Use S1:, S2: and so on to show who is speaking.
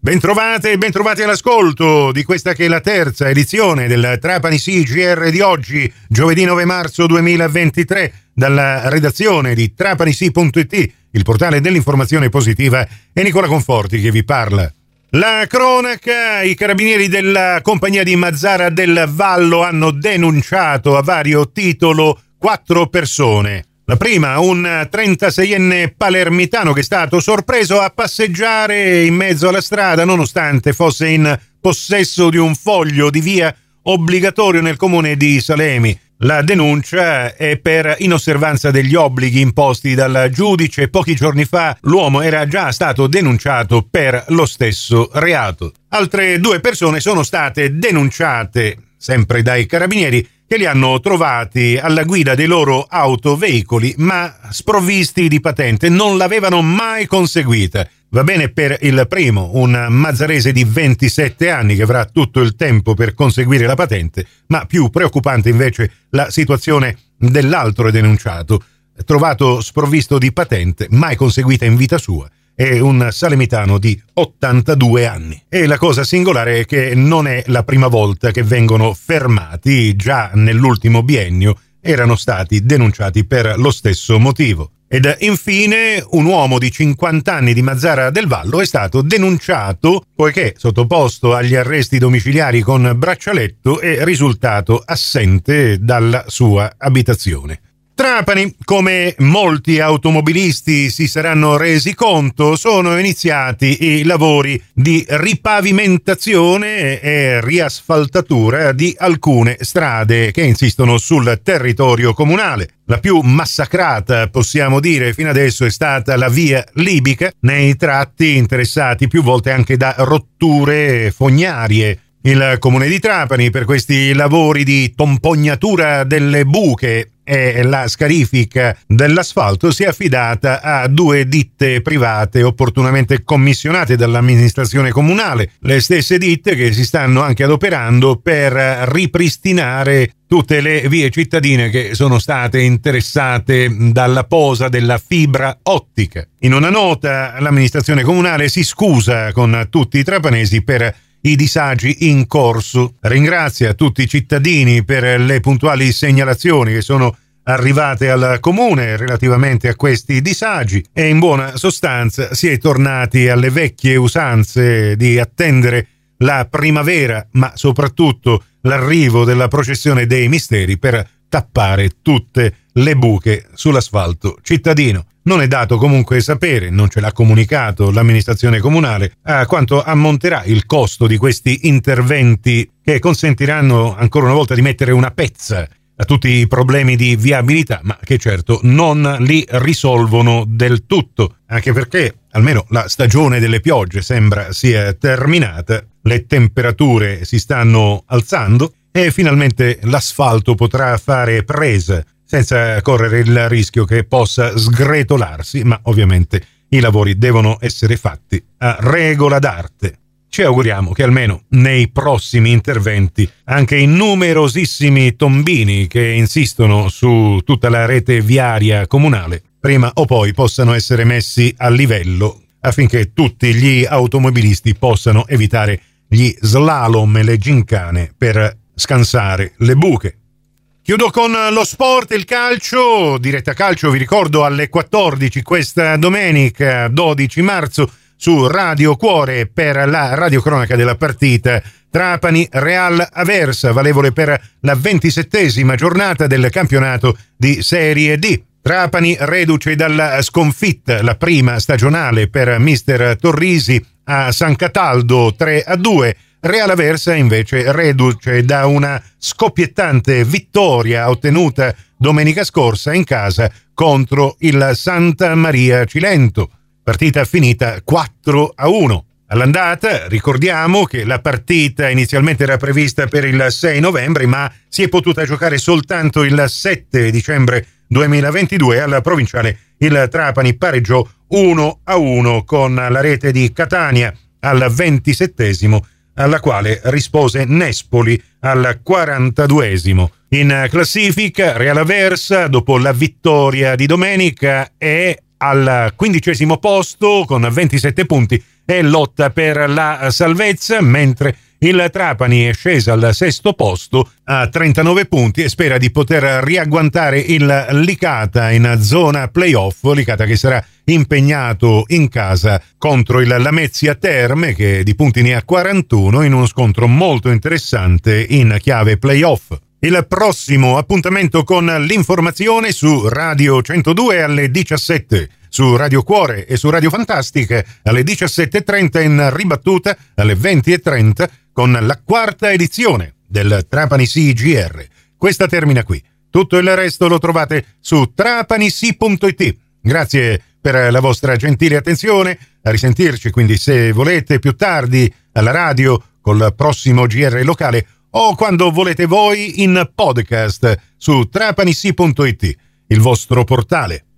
S1: Bentrovate e bentrovati all'ascolto di questa che è la terza edizione del Trapani Sì GR di oggi, giovedì 9 marzo 2023, dalla redazione di trapanisi.it, il portale dell'informazione positiva, è Nicola Conforti che vi parla. La cronaca: i carabinieri della compagnia di Mazara del Vallo hanno denunciato a vario titolo 4 persone. La prima, un 36enne palermitano che è stato sorpreso a passeggiare in mezzo alla strada nonostante fosse in possesso di un foglio di via obbligatorio nel comune di Salemi. La denuncia è per inosservanza degli obblighi imposti dal giudice. Pochi giorni fa l'uomo era già stato denunciato per lo stesso reato. Altre 2 persone sono state denunciate, sempre dai carabinieri, che li hanno trovati alla guida dei loro autoveicoli, ma sprovvisti di patente, non l'avevano mai conseguita. Va bene per il primo, un mazzarese di 27 anni che avrà tutto il tempo per conseguire la patente, ma più preoccupante invece la situazione dell'altro denunciato, trovato sprovvisto di patente, mai conseguita in vita sua. È un salemitano di 82 anni. E la cosa singolare è che non è la prima volta che vengono fermati. Già nell'ultimo biennio erano stati denunciati per lo stesso motivo. Ed infine un uomo di 50 anni di Mazara del Vallo è stato denunciato poiché sottoposto agli arresti domiciliari con braccialetto è risultato assente dalla sua abitazione. Trapani, come molti automobilisti si saranno resi conto, sono iniziati i lavori di ripavimentazione e riasfaltatura di alcune strade che insistono sul territorio comunale. La più massacrata, possiamo dire, fino adesso è stata la via libica, nei tratti interessati più volte anche da rotture fognarie. Il comune di Trapani, per questi lavori di tompognatura delle buche e la scarifica dell'asfalto, si è affidata a 2 ditte private opportunamente commissionate dall'amministrazione comunale, le stesse ditte che si stanno anche adoperando per ripristinare tutte le vie cittadine che sono state interessate dalla posa della fibra ottica. In una nota, l'amministrazione comunale si scusa con tutti i trapanesi per i disagi in corso. Ringrazia tutti i cittadini per le puntuali segnalazioni che sono arrivate al comune relativamente a questi disagi e in buona sostanza si è tornati alle vecchie usanze di attendere la primavera, ma soprattutto l'arrivo della processione dei misteri per tappare tutte le buche sull'asfalto cittadino. Non è dato comunque sapere, non ce l'ha comunicato l'amministrazione comunale, a quanto ammonterà il costo di questi interventi che consentiranno ancora una volta di mettere una pezza a tutti i problemi di viabilità, ma che certo non li risolvono del tutto, anche perché almeno la stagione delle piogge sembra sia terminata, le temperature si stanno alzando e finalmente l'asfalto potrà fare presa senza correre il rischio che possa sgretolarsi, ma ovviamente i lavori devono essere fatti a regola d'arte. Ci auguriamo che almeno nei prossimi interventi anche i numerosissimi tombini che insistono su tutta la rete viaria comunale prima o poi possano essere messi a livello affinché tutti gli automobilisti possano evitare gli slalom e le gincane per scansare le buche. Chiudo con lo sport, il calcio, diretta calcio, vi ricordo alle 14 questa domenica 12 marzo su Radio Cuore per la radiocronaca della partita Trapani Real Aversa, valevole per la 27ª giornata del campionato di Serie D. Trapani reduce dalla sconfitta, la prima stagionale per mister Torrisi a San Cataldo 3-2. Real Aversa invece reduce da una scoppiettante vittoria ottenuta domenica scorsa in casa contro il Santa Maria Cilento. Partita finita 4-1. All'andata ricordiamo che la partita inizialmente era prevista per il 6 novembre, ma si è potuta giocare soltanto il 7 dicembre 2022 alla provinciale. Il Trapani pareggiò 1-1 con la rete di Catania al 27esimo, alla quale rispose Nespoli al 42esimo. In classifica Real Aversa, dopo la vittoria di domenica, è al 15° posto con 27 punti e lotta per la salvezza, mentre il Trapani è sceso al sesto posto a 39 punti e spera di poter riagguantare il Licata in zona playoff, Licata che sarà impegnato in casa contro il Lamezia Terme, che di punti ne ha 41, in uno scontro molto interessante in chiave playoff. Il prossimo appuntamento con l'informazione su Radio 102 alle 17, su Radio Cuore e su Radio Fantastica alle 17.30, in ribattuta alle 20.30 con la quarta edizione del Trapani CGR. Questa termina qui. Tutto il resto lo trovate su trapanisi.it. Grazie per la vostra gentile attenzione. A risentirci quindi, se volete, più tardi alla radio col prossimo GR locale, o quando volete voi in podcast su trapanisi.it, il vostro portale.